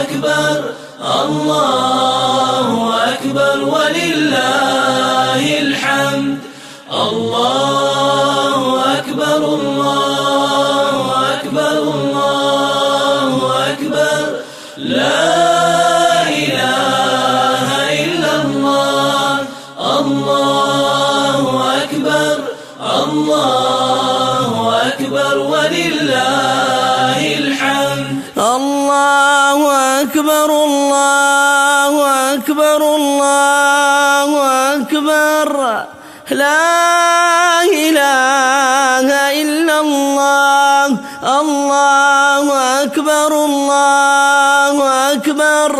أكبر الله أكبر ولله الحمد. الله أكبر الله أكبر الله أكبر لا إله إلا الله. الله أكبر الله أكبر ولله الحمد. الله أكبر الله أكبر الله أكبر لا إله إلا الله. الله أكبر الله أكبر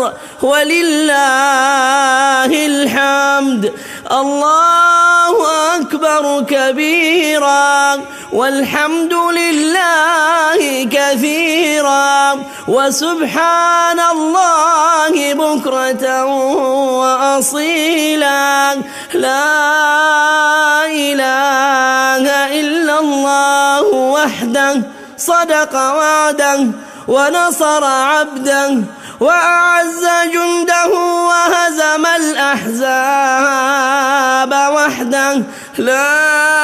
ولله الحمد. الله أكبر كبيرا والحمد لله كثيرا وسبحان الله بكرة وأصيلا. لا إله إلا الله وحده صدق وعده ونصر عبده وأعز جنده وهزم الأحزاب وحده. لا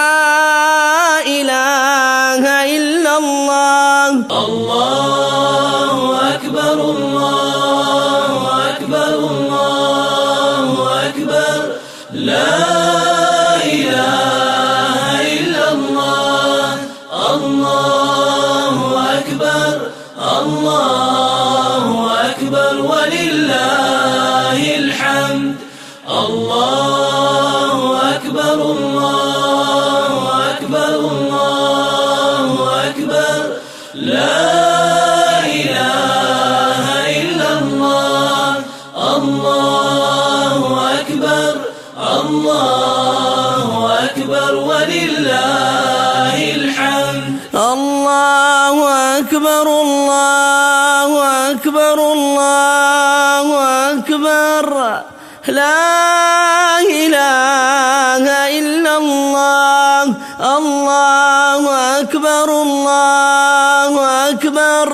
إله إلا الله. الله أكبر الله أكبر الله أكبر لا إله إلا الله. الله أكبر الله أكبر ولله الحمد. الله أكبر الله أكبر الله أكبر لا إله إلا الله. الله أكبر الله أكبر ولله الحمد. الله أكبر الله أكبر الله أكبر لا إله إلا الله. الله أكبر الله أكبر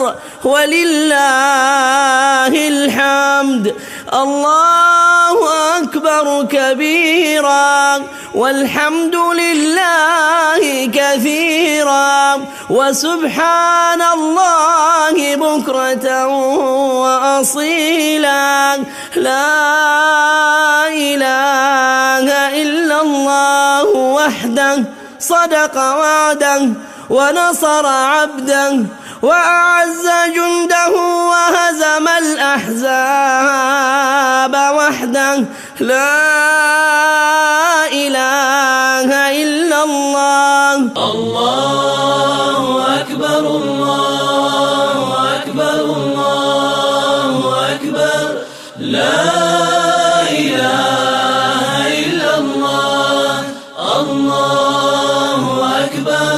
ولله الحمد. الله أكبر كبيرا والحمد لله كثيرا وسبحان الله بكرة وأصيلا. لا إله إلا الله وحده صدق وعده ونصر عبده وأعز جنده وهزم الأحزاب وحده. لا إله إلا الله. الله أكبر الله أكبر الله أكبر لا إله إلا الله. الله أكبر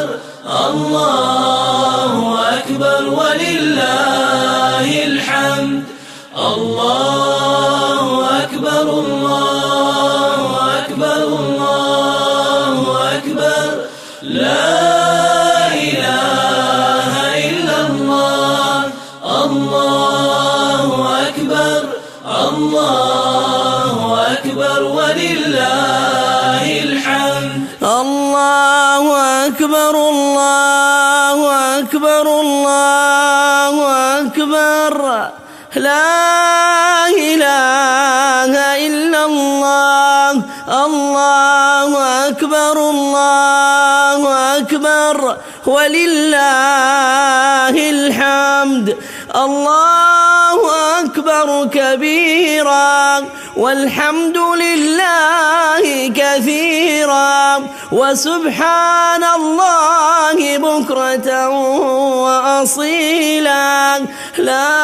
الله أكبر ولله الحمد. الله أكبر الله أكبر الله أكبر لا إله إلا الله. الله أكبر الله أكبر ولله الحمد. الله أكبر الله أكبر الله أكبر لا إله إلا الله. الله أكبر الله أكبر ولله الحمد. الله أكبر كبيرا والحمد لله كثيرا وسبحان الله بكرة وأصيلا. لا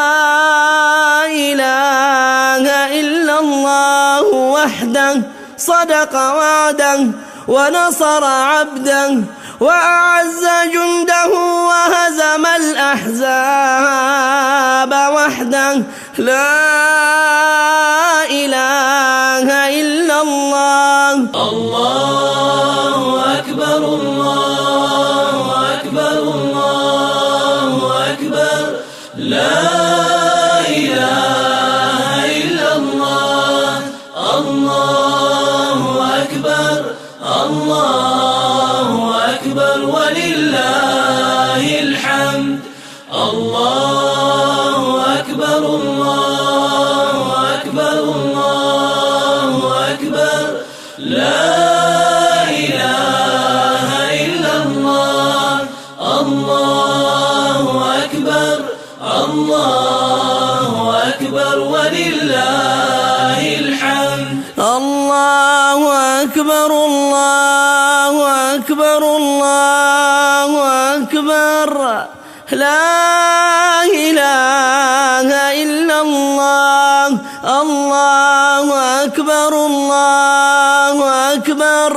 إله إلا الله وحده صدق وعده ونصر عبده وأعز جنده وهزم الأحزاب وحده. لا إله إلا الله. الله أكبر الله أكبر الله أكبر لا إله الله أكبر الله أكبر لا إله إلا الله الله أكبر الله أكبر ولله الحمد الله أكبر الله أكبر الله أكبر لا إله إلا الله الله أكبر الله أكبر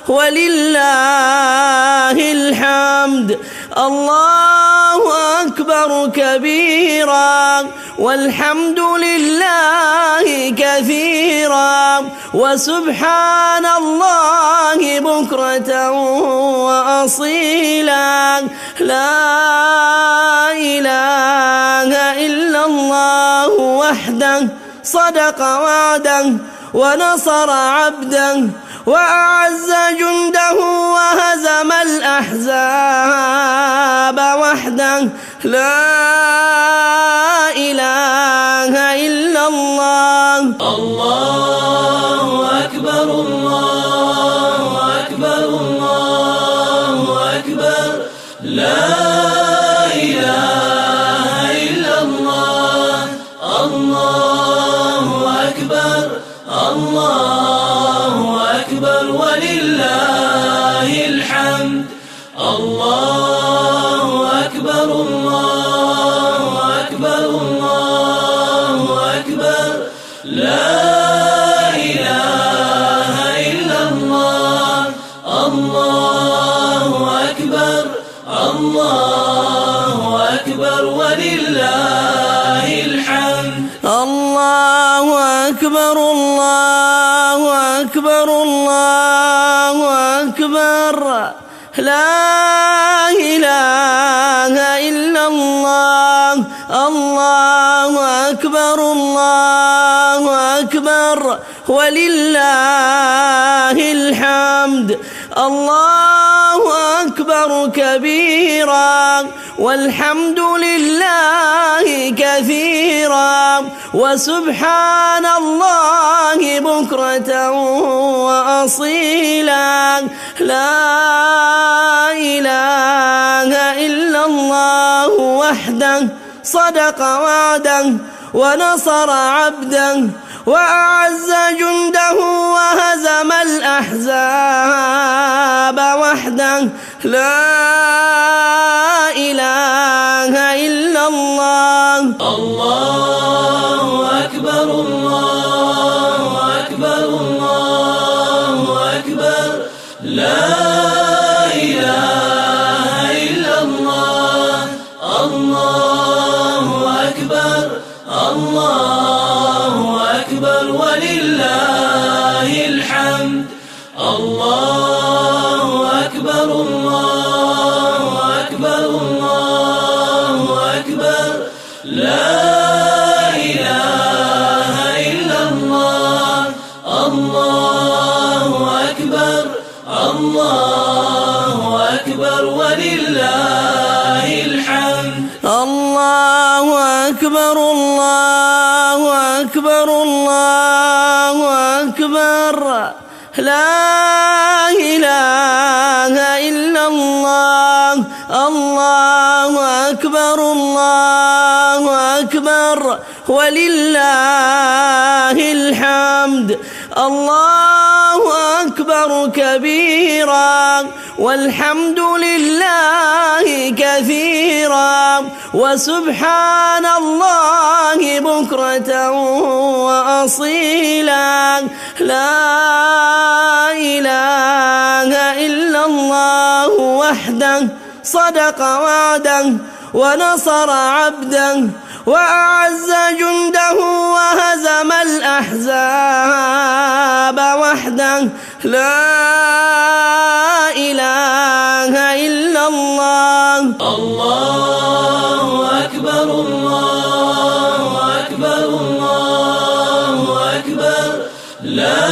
ولله الحمد الله أكبر كبيرا والحمد لله كثيرا وسبحان الله بكرة وأصيلا لا إله إلا الله وحده صدق وعده ونصر عبده وأعز جنده وهزم الأحزاب وحده لا إله إلا الله الله أكبر الله أكبر الله أكبر لا إله إلا الله الله أكبر الله أكبر ولله الحمد الله أكبر الله أكبر الله أكبر لا إله إلا الله الله أكبر الله أكبر ولله الحمد الله أكبر الله أكبر الله أكبر لا إله إلا الله الله أكبر الله أكبر ولله الحمد الله أكبر كبيرا والحمد لله كثيرا وسبحان الله بكرة وأصيلا لا إله إلا الله وحده صدق وعده ونصر عبده وأعز جنده وهزم الأحزاب وحده لا إله إلا الله الله أكبر الله أكبر الله أكبر لا إله إلا الله الله أكبر الله أكبر ولله الحمد الله أكبر الله أكبر الله أكبر لا إله إلا الله الله أكبر الله أكبر ولله الحمد الله أكبر الله أكبر الله أكبر لا إله إلا الله الله أكبر الله أكبر ولله الحمد الله أكبر كبيرا والحمد لله كثيرا وسبحان الله بكرة وأصيلا لا إله إلا الله وحده صدق وعده ونصر عبده وأعز جنده وهزم الأحزاب وحده لا إله إلا الله الله أكبر الله أكبر الله أكبر لا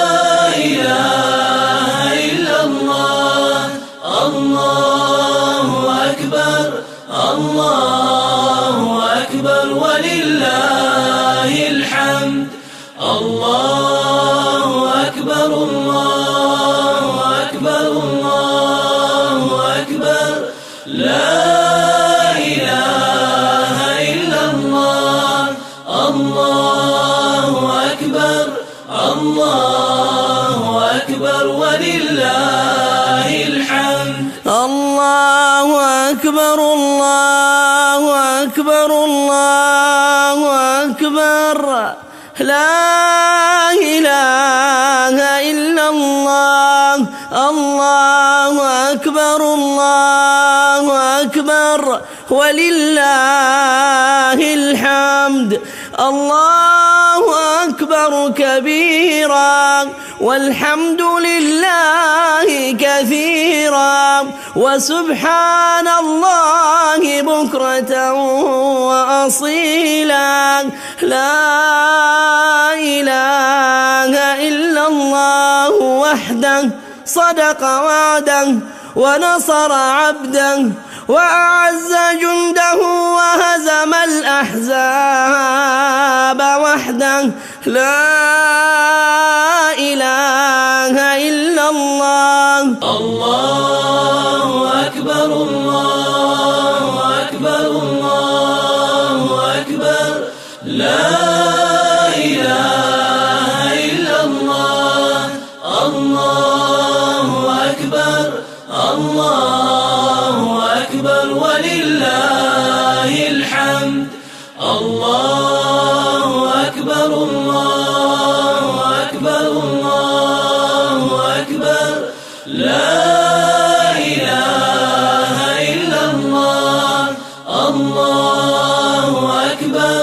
إله إلا الله الله أكبر الله أكبر ولله الله أكبر الله أكبر ولله الحمد الله أكبر الله أكبر الله أكبر لا إله إلا الله الله أكبر الله أكبر ولله الحمد الله أكبر كبيرا والحمد لله كثيرا وسبحان الله بكرة وأصيلا لا إله إلا الله وحده صدق وعده ونصر عبده وأعز جنده وهزم الأحزاب وحده لا إله إلا الله الله أكبر الله أكبر الله أكبر لا إله إلا الله الله أكبر الله أكبر ولله الحمد الله أكبر الله أكبر الله أكبر لا إله إلا الله الله أكبر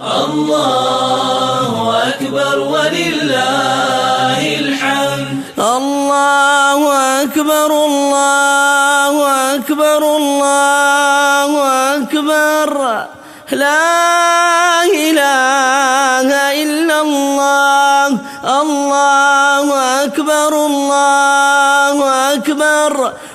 الله أكبر ولله الحمد الله أكبر الله أكبر الله أكبر لا إله إلا الله الله أكبر الله أكبر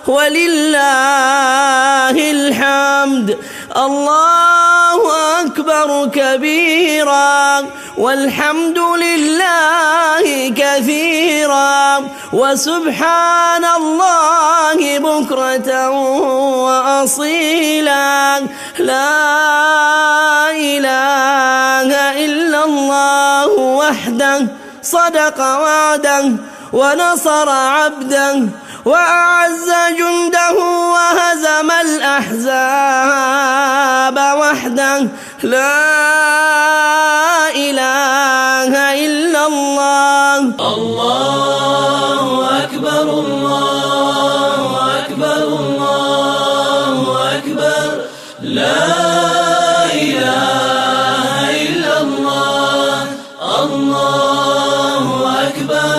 ولله الحمد الله أكبر كبيرا والحمد لله كثيرا وسبحان الله بكرة وأصيلا لا إله إلا الله وحده صدق وعده ونصر عبده وأعز جنده وهزم الأحزاب وحده لا إله إلا الله الله أكبر الله أكبر الله أكبر لا إله إلا الله الله أكبر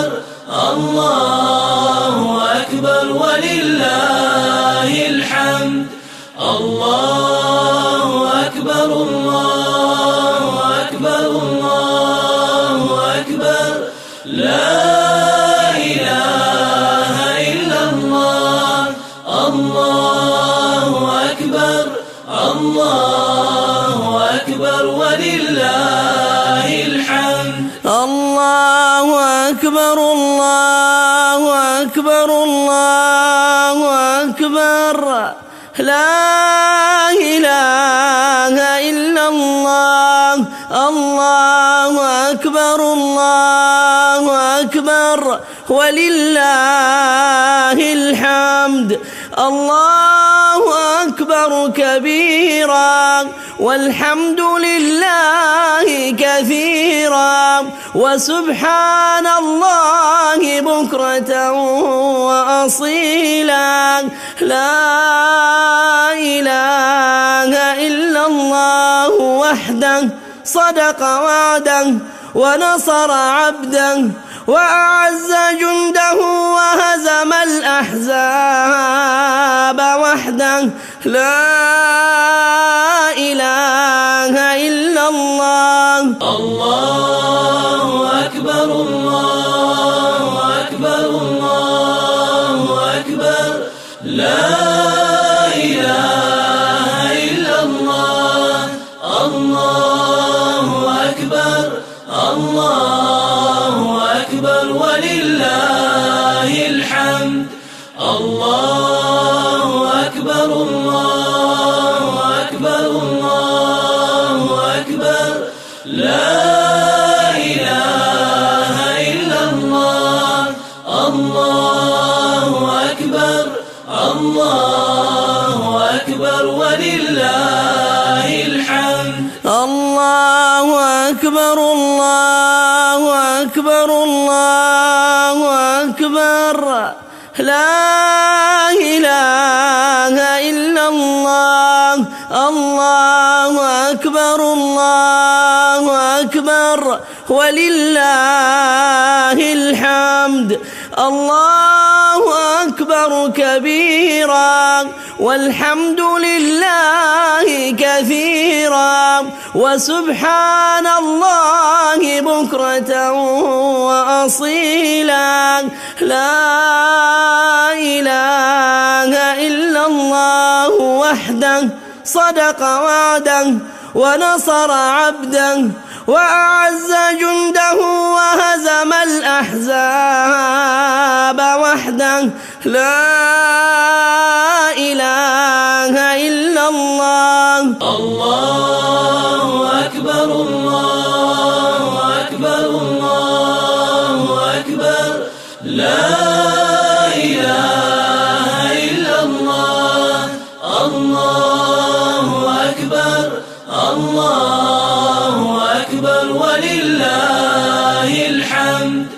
الله أكبر ولله الحمد الله أكبر الله أكبر الله أكبر لا إله إلا الله الله أكبر الله أكبر ولله الحمد الله أكبر الله أكبر الله أكبر لا إله إلا الله الله أكبر الله أكبر ولله الحمد الله أكبر كبيرا والحمد لله كثيرا وسبحان الله بكرة وأصيلا لا إله إلا الله وحده صدق وعده ونصر عبده وأعز جنده وهزم الأحزاب وحده لا إله إلا الله الله أكبر الله أكبر الله أكبر لا إله إلا الله الله أكبر الله أكبر ولله الحمد الله أكبر الله أكبر الله أكبر لا أكبر الله أكبر الله أكبر لا إله إلا الله الله أكبر الله أكبر ولله الحمد الله أكبر كبيرا والحمد لله كثيرا وسبحان الله بكرة وأصيلا لا إله إلا الله وحده صدق وعده ونصر عبده وأعز جنده وهزم الأحزاب وحده لا إله إلا الله الله أكبر الله أكبر الله أكبر لا إله إلا الله الله أكبر الله أكبر ولله الحمد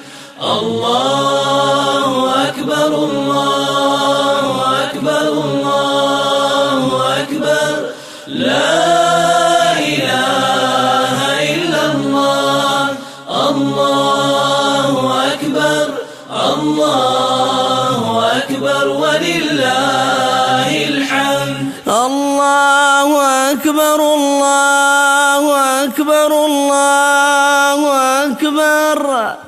الله أكبر الله أكبر الله أكبر لا إله إلا الله الله أكبر الله أكبر ولله الحمد الله أكبر الله أكبر الله أكبر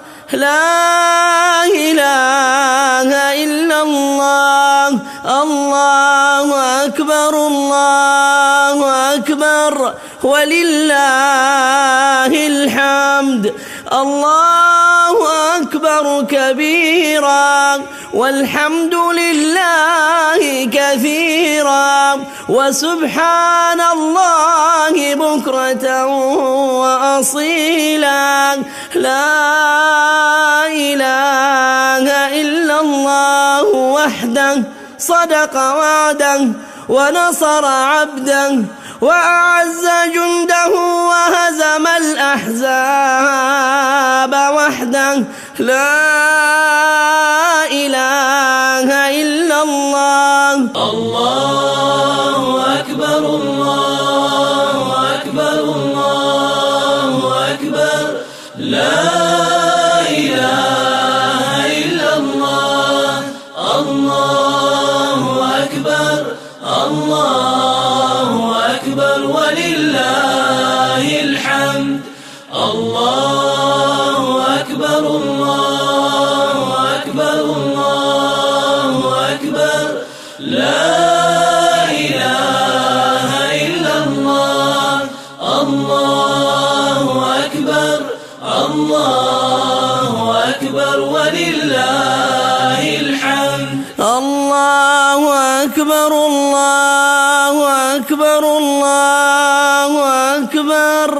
لا إله إلا الله الله أكبر الله أكبر ولله الحمد الله أكبر كبيرا والحمد لله كثيرا وسبحان الله بكرة وأصيلا لا إله إلا الله وحده صدق وعده ونصر عبده وأعز جنده وهزم الأحزاب وحده لا إله إلا الله الله أكبر الله أكبر الله أكبر لا إله إلا الله الله أكبر الله أكبر ولله الحمد الله أكبر الله أكبر الله أكبر لا إله إلا الله الله أكبر الله أكبر ولله الحمد الله أكبر الله أكبر الله أكبر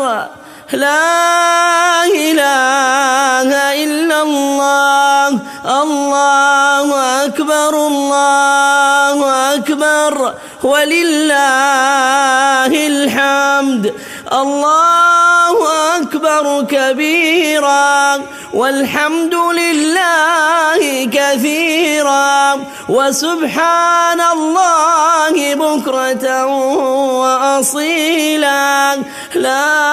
لا إله إلا الله الله أكبر الله أكبر ولله الحمد الله أكبر كبيرا والحمد لله كثيرا وسبحان الله بكرة وأصيلا لا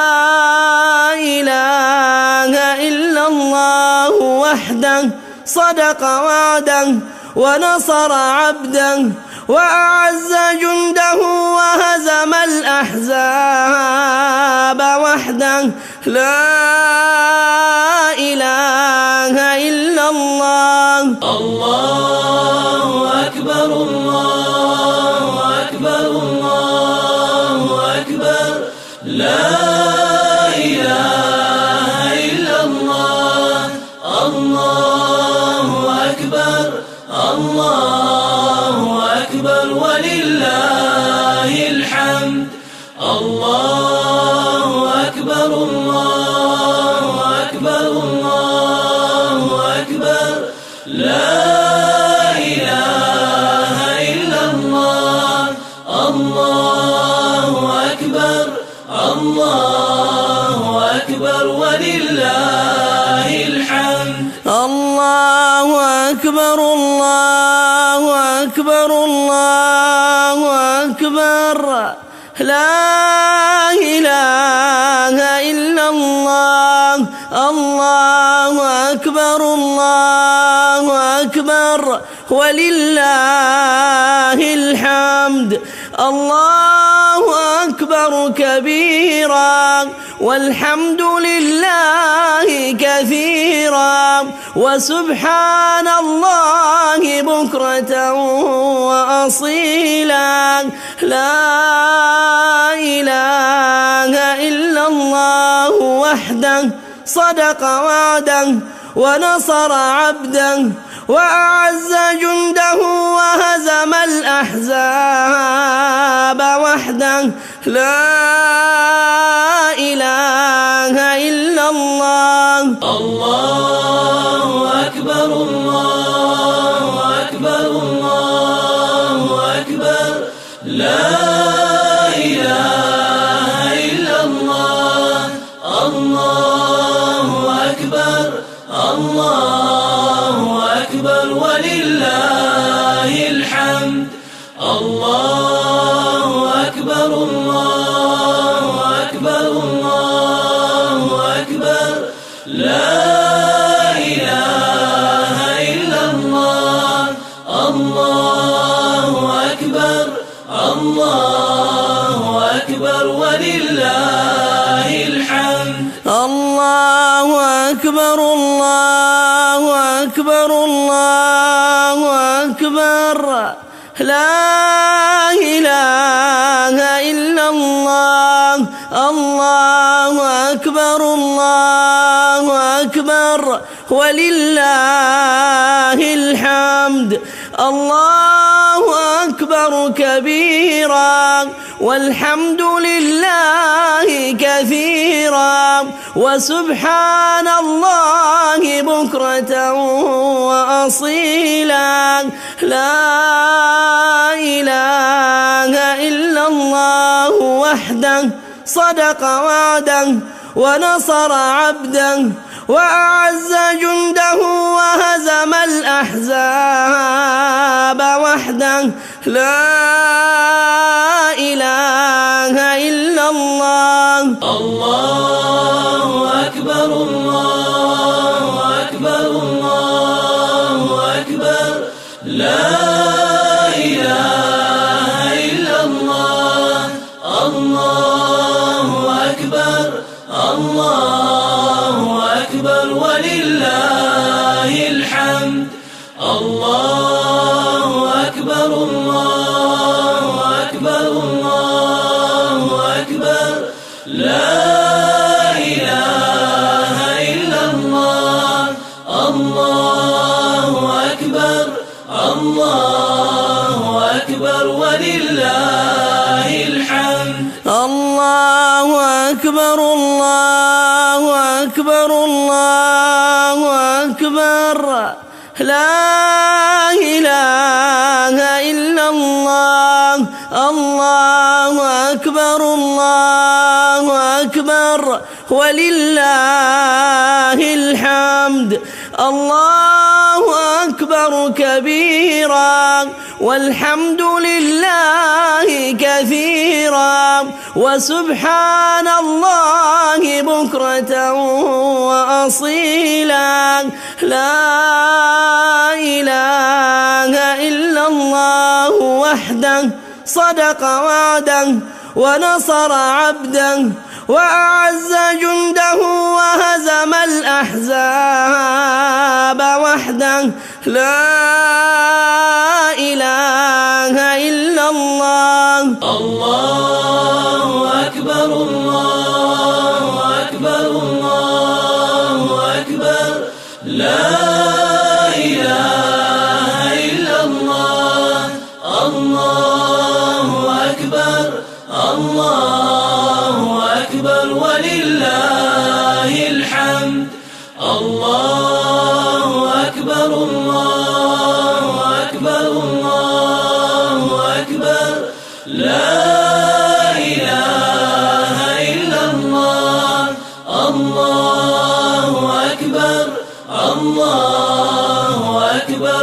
إله إلا الله وحده صدق وعده ونصر عبده وأعز جنده وهزم الأحزاب وحده لا إله إلا الله الله أكبر الله أكبر الله أكبر لا إله إلا الله الله أكبر الله أكبر ولله الحمد الله أكبر الله أكبر الله أكبر لا إله إلا ولله الحمد. الله أكبر الله أكبر الله أكبر لا إله إلا الله. الله أكبر الله أكبر ولله الحمد. الله أكبر كبيرا والحمد لله كثيرا وسبحان الله بكرة وأصيلا. لا إله إلا الله وحده صدق وعده ونصر عبده وأعز جنده وهزم الأحزاب وحده. لا إله إلا الله. الله أكبر الله أكبر الله أكبر لا إله إلا الله. الله أكبر الله أكبر ولله الحمد. الله أكبر الله أكبر الله أكبر لا إله إلا الله. الله أكبر الله أكبر ولله الحمد. الله أكبر الله أكبر الله أكبر لا إله إلا الله. الله أكبر الله أكبر ولله الحمد. الله أكبر كبيرا والحمد لله كثيرا وسبحان الله بكرة وأصيلا. لا إله إلا الله وحده صدق وعده ونصر عبده وأعز جنده وهزم الأحزاب وحده. لا إله إلا الله. الله أكبر الله أكبر الله أكبر لا إله إلا الله. الله أكبر الله أكبر ولله الحمد. الله أكبر الله أكبر الله أكبر لا إله إلا الله. الله أكبر الله أكبر ولله الحمد. الله أكبر الله أكبر الله أكبر لا إله إلا الله. الله أكبر الله أكبر ولله الحمد. الله أكبر كبيرا والحمد لله كثيرا وسبحان الله بكرة وأصيلا. لا إله إلا الله وحده صدق وعده ونصر عبده وأعز جنده وهزم الأحزاب وحده. لا إله إلا الله. الله أكبر الله أكبر الله أكبر لا إله إلا الله. الله أكبر الله أكبر ولله الحمد. الله أكبر الله أكبر الله أكبر لا إله إلا الله. الله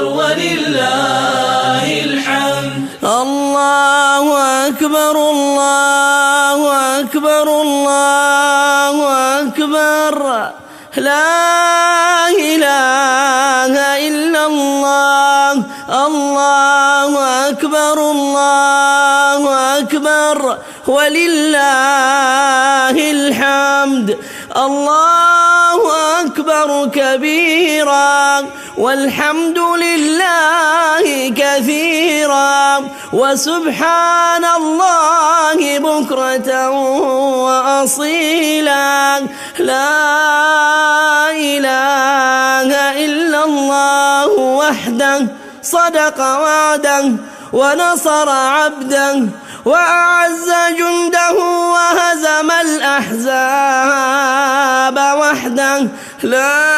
أكبر ولله الحمد. الله أكبر الله أكبر الله أكبر لا إله إلا الله. الله أكبر الله أكبر ولله الحمد. الله أكبر كبيرا والحمد لله كثيرا وسبحان الله بكرة وأصيلا. لا إله إلا الله وحده صدق وعده ونصر عبده وأعز جنده وهزم الأحزاب وحده. لا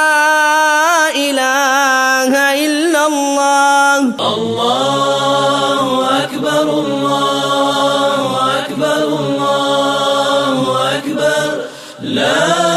إله إلا الله. الله أكبر الله أكبر الله أكبر لا